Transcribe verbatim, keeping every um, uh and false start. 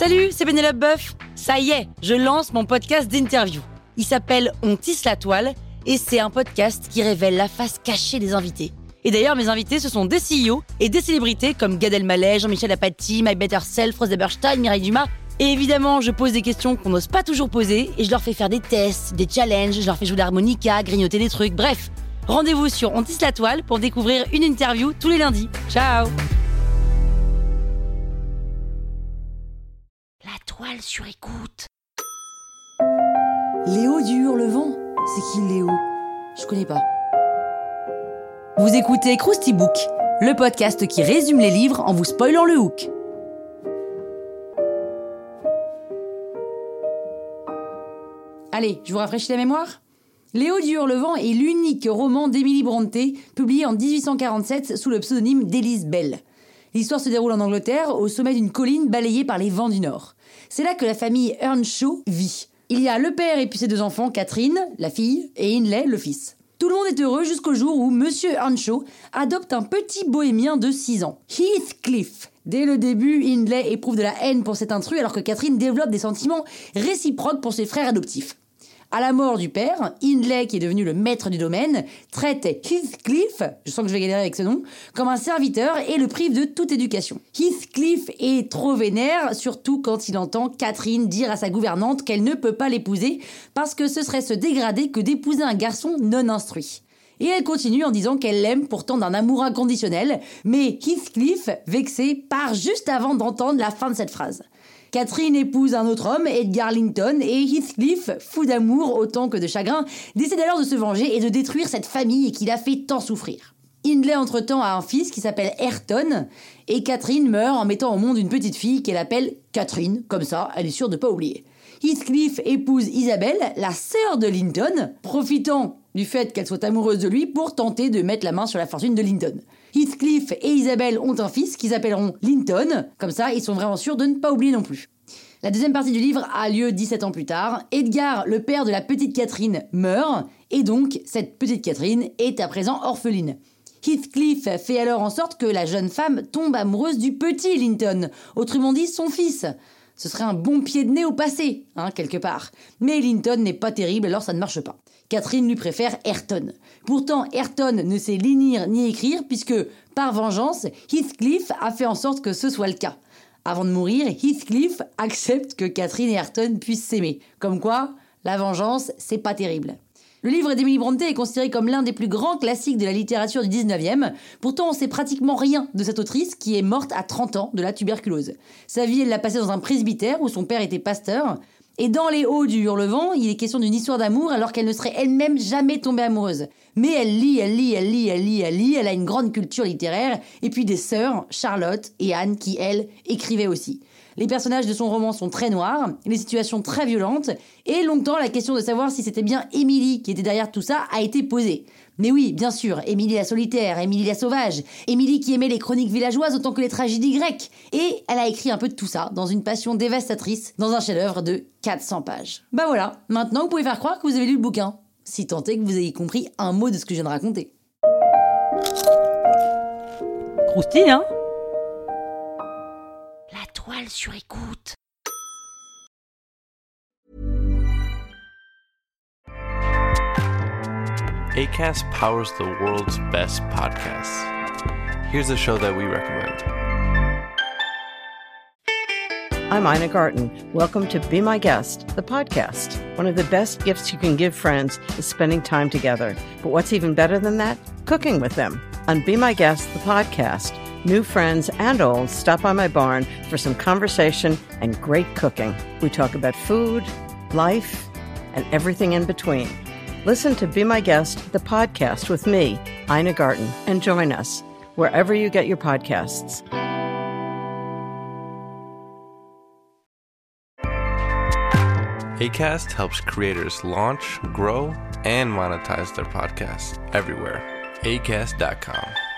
Salut, c'est Pénélope Boeuf. Ça y est, je lance mon podcast d'interview. Il s'appelle On tisse la toile et c'est un podcast qui révèle la face cachée des invités. Et d'ailleurs, mes invités, ce sont des C E O et des célébrités comme Gad Elmaleh, Jean-Michel Apathy, My Better Self, Rose Eberstein, Mireille Dumas. Et évidemment, je pose des questions qu'on n'ose pas toujours poser et je leur fais faire des tests, des challenges, je leur fais jouer de l'harmonica, grignoter des trucs, bref. Rendez-vous sur On tisse la toile pour découvrir une interview tous les lundis. Ciao! La toile sur écoute. Léo du Hurlevent? C'est qui Léo? Je connais pas. Vous écoutez Krusty Book, le podcast qui résume les livres en vous spoilant le hook. Allez, je vous rafraîchis la mémoire. Léo du Hurlevent est l'unique roman d'Emily Brontë, publié en dix-huit cent quarante-sept sous le pseudonyme d'Elise Bell. L'histoire se déroule en Angleterre, au sommet d'une colline balayée par les vents du Nord. C'est là que la famille Earnshaw vit. Il y a le père et puis ses deux enfants, Catherine, la fille, et Hindley, le fils. Tout le monde est heureux jusqu'au jour où Monsieur Earnshaw adopte un petit bohémien de six ans, Heathcliff. Dès le début, Hindley éprouve de la haine pour cet intrus alors que Catherine développe des sentiments réciproques pour ses frères adoptifs. À la mort du père, Hindley, qui est devenu le maître du domaine, traite Heathcliff, je sens que je vais galérer avec ce nom, comme un serviteur et le prive de toute éducation. Heathcliff est trop vénère, surtout quand il entend Catherine dire à sa gouvernante qu'elle ne peut pas l'épouser parce que ce serait se dégrader que d'épouser un garçon non instruit. Et elle continue en disant qu'elle l'aime pourtant d'un amour inconditionnel, mais Heathcliff, vexé, part juste avant d'entendre la fin de cette phrase. Catherine épouse un autre homme, Edgar Linton, et Heathcliff, fou d'amour autant que de chagrin, décide alors de se venger et de détruire cette famille qui l'a fait tant souffrir. Hindley, entre-temps, a un fils qui s'appelle Ayrton, et Catherine meurt en mettant au monde une petite fille qu'elle appelle Catherine, comme ça, elle est sûre de pas oublier. Heathcliff épouse Isabelle, la sœur de Linton, profitant du fait qu'elle soit amoureuse de lui pour tenter de mettre la main sur la fortune de Linton. Heathcliff et Isabelle ont un fils qu'ils appelleront Linton, comme ça ils sont vraiment sûrs de ne pas oublier non plus. La deuxième partie du livre a lieu dix-sept ans plus tard. Edgar, le père de la petite Catherine, meurt, et donc cette petite Catherine est à présent orpheline. Heathcliff fait alors en sorte que la jeune femme tombe amoureuse du petit Linton, autrement dit son fils. Ce serait un bon pied de nez au passé, hein, quelque part. Mais Linton n'est pas terrible, alors ça ne marche pas. Catherine lui préfère Ayrton. Pourtant, Ayrton ne sait ni lire ni écrire, puisque, par vengeance, Heathcliff a fait en sorte que ce soit le cas. Avant de mourir, Heathcliff accepte que Catherine et Ayrton puissent s'aimer. Comme quoi, la vengeance, c'est pas terrible. Le livre d'Emily Brontë est considéré comme l'un des plus grands classiques de la littérature du dix-neuvième. Pourtant, on sait pratiquement rien de cette autrice qui est morte à trente ans de la tuberculose. Sa vie, elle l'a passée dans un presbytère où son père était pasteur. Et dans Les Hauts du Hurlevent, il est question d'une histoire d'amour alors qu'elle ne serait elle-même jamais tombée amoureuse. Mais elle lit, elle lit, elle lit, elle lit, elle lit, elle a une grande culture littéraire, et puis des sœurs, Charlotte et Anne, qui, elles, écrivaient aussi. Les personnages de son roman sont très noirs, les situations très violentes, et longtemps la question de savoir si c'était bien Émilie qui était derrière tout ça a été posée. Mais oui, bien sûr, Émilie la solitaire, Émilie la sauvage, Émilie qui aimait les chroniques villageoises autant que les tragédies grecques. Et elle a écrit un peu de tout ça dans une passion dévastatrice, dans un chef-d'œuvre de quatre cents pages. Bah voilà, maintenant vous pouvez faire croire que vous avez lu le bouquin, si tant est que vous ayez compris un mot de ce que je viens de raconter. Croustille, hein? La toile sur écoute. Acast powers the world's best podcasts. Here's a show that we recommend. I'm Ina Garten. Welcome to Be My Guest, the podcast. One of the best gifts you can give friends is spending time together. But what's even better than that? Cooking with them. On Be My Guest, the podcast, new friends and old stop by my barn for some conversation and great cooking. We talk about food, life, and everything in between. Listen to Be My Guest, the podcast with me, Ina Garten, and join us wherever you get your podcasts. Acast helps creators launch, grow, and monetize their podcasts everywhere. acast dot com.